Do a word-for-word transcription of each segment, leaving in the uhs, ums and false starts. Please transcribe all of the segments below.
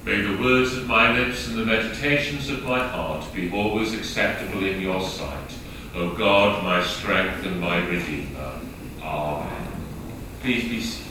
May the words of my lips and the meditations of my heart be always acceptable in your sight, O God, my strength and my Redeemer. Amen. Please be seated.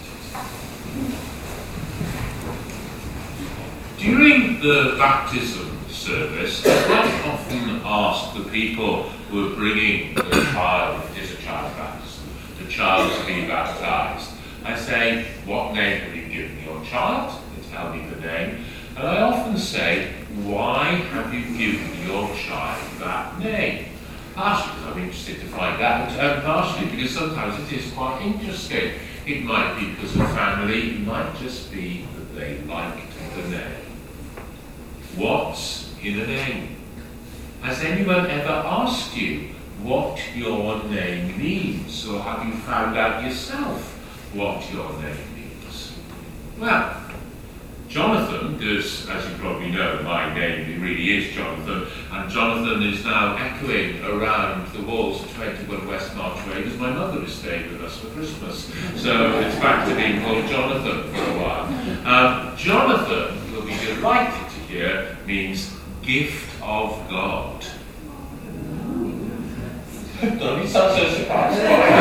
During the baptism service, I quite often ask the people who are bringing the child, if it is a child baptism, the child to be baptized. I say, what name have you given your child? They tell me the name. And I often say, why have you given your child that name? Partially because I'm interested to find out, and partially because sometimes it is quite interesting. It might be because of family, it might just be that they liked the name. What's in a name? Has anyone ever asked you what your name means, or have you found out yourself what your name means? Well, Jonathan, because as you probably know, my name really is Jonathan, and Jonathan is now echoing around the walls of twenty-one West March Way because my mother is staying with us for Christmas. So it's back to being called Jonathan for a while. Um, Jonathan, you'll be delighted to hear, means gift of God. Don't be so surprised.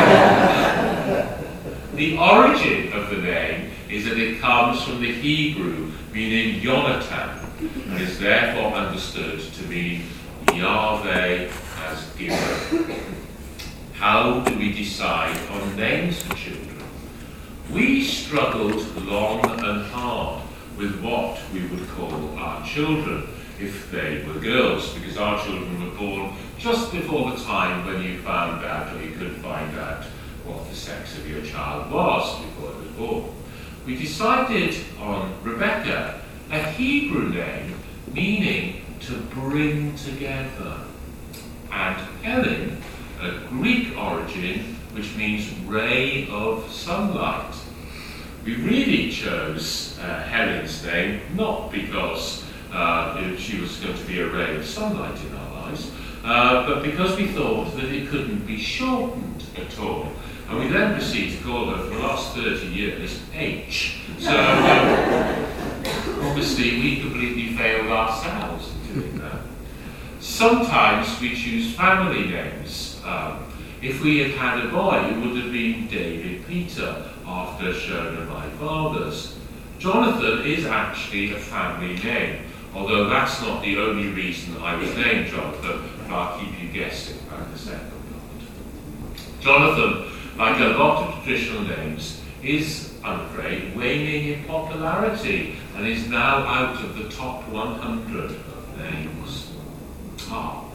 The origin of the name is that it comes from the Hebrew meaning Yonatan, and is therefore understood to mean Yahweh has given. How do we decide on names for children? We struggled long and hard with what we would call our children if they were girls, because our children were born just before the time when you found out, or you could find out, what the sex of your child was before it was born. We decided on Rebecca, a Hebrew name meaning to bring together, and Helen, a Greek origin which means ray of sunlight. We really chose uh, Helen's name not because uh, she was going to be a ray of sunlight in our lives, uh, but because we thought that it couldn't be shortened at all. And we then proceeded to call her for the last thirty years H. So um, obviously we completely failed ourselves in doing that. Sometimes we choose family names. Um, if we had had a boy, it would have been David Peter, after Shona, my father's. Jonathan is actually a family name, although that's not the only reason I was named Jonathan, but I'll keep you guessing about the second part. Jonathan, like a lot of traditional names, is, I'm afraid, waning in popularity and is now out of the top one hundred of names. Ah.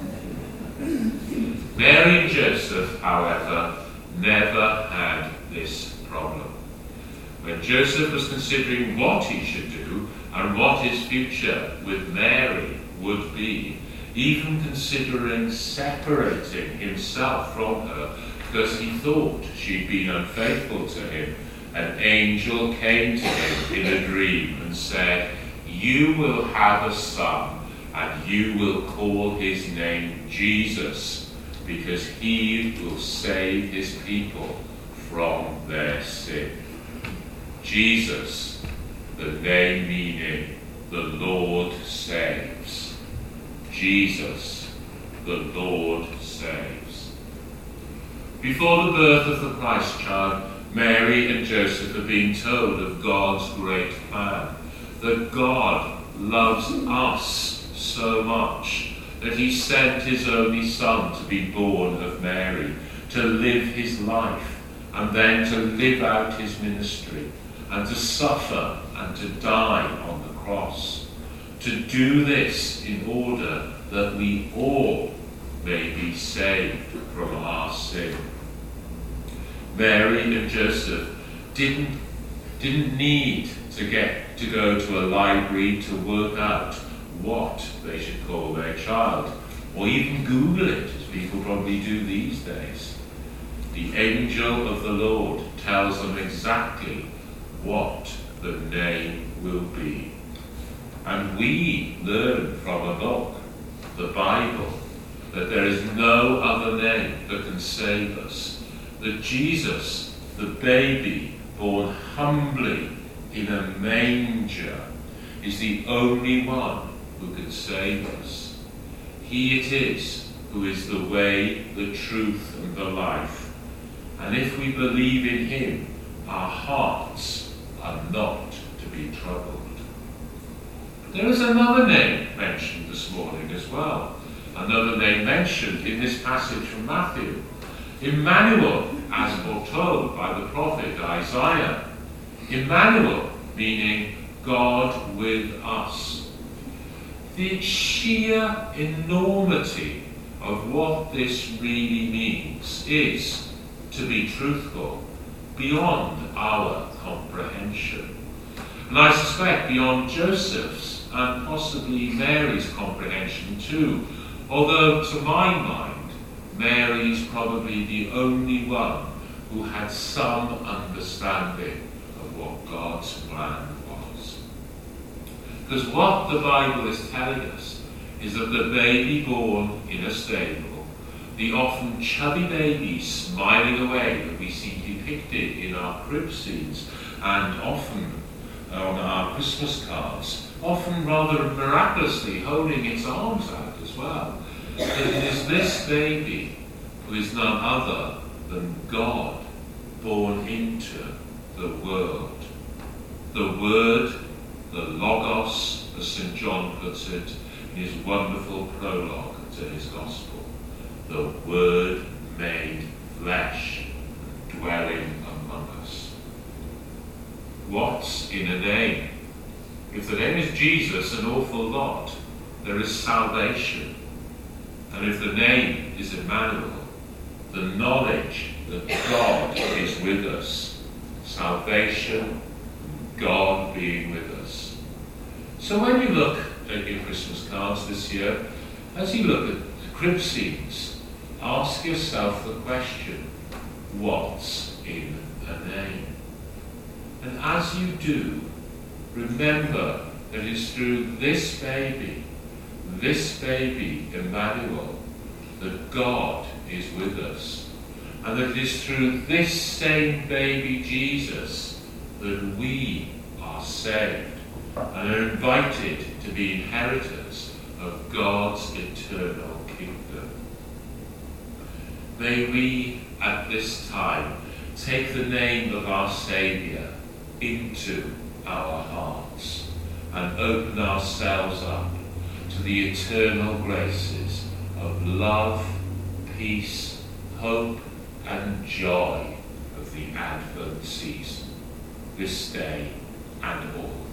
Mary and Joseph, however, never had this problem. When Joseph was considering what he should do and what his future with Mary would be, even considering separating himself from her because he thought she'd been unfaithful to him, an angel came to him in a dream and said, "You will have a son, and you will call his name Jesus, because he will save his people from their sin." Jesus, the name meaning the Lord saves. Jesus, the Lord saves. Before the birth of the Christ child, Mary and Joseph have been told of God's great plan, that God loves us so much that he sent his only son to be born of Mary, to live his life, and then to live out his ministry, and to suffer and to die on the cross. To do this in order that we all may be saved from our sin. Mary and Joseph didn't, didn't need to get to go to a library to work out what they should call their child, or even Google it, as people probably do these days. The angel of the Lord tells them exactly what the name will be. And we learn from a book, the Bible, that there is no other name that can save us. That Jesus, the baby born humbly in a manger, is the only one who can save us. He it is who is the way, the truth, and the life. And if we believe in him, our hearts are not to be troubled. There is another name mentioned this morning as well. Another name mentioned in this passage from Matthew. Emmanuel, as foretold by the prophet Isaiah. Emmanuel, meaning God with us. The sheer enormity of what this really means is, to be truthful, beyond our comprehension. And I suspect beyond Joseph's and possibly Mary's comprehension too, although to my mind, Mary's probably the only one who had some understanding of what God's plan was. Because what the Bible is telling us is that the baby born in a stable, the often chubby baby smiling away that we see depicted in our crib scenes and often on our Christmas cards, often rather miraculously holding its arms out as well. It is this baby who is none other than God born into the world. The Word, the Logos, as Saint John puts it in his wonderful prologue to his Gospel. The Word made flesh, dwelling among us. What's in a name? If the name is Jesus, an awful lot. There is salvation. And if the name is Emmanuel, the knowledge that God is with us. Salvation, God being with us. So when you look at your Christmas cards this year, as you look at the crib scenes, ask yourself the question, what's in a name? And as you do, remember that it's through this baby, this baby, Emmanuel, that God is with us. And that it is through this same baby, Jesus, that we are saved and are invited to be inheritors of God's eternal kingdom. May we, at this time, take the name of our Saviour into our hearts and open ourselves up to the eternal graces of love, peace, hope, and joy of the Advent season, this day and all.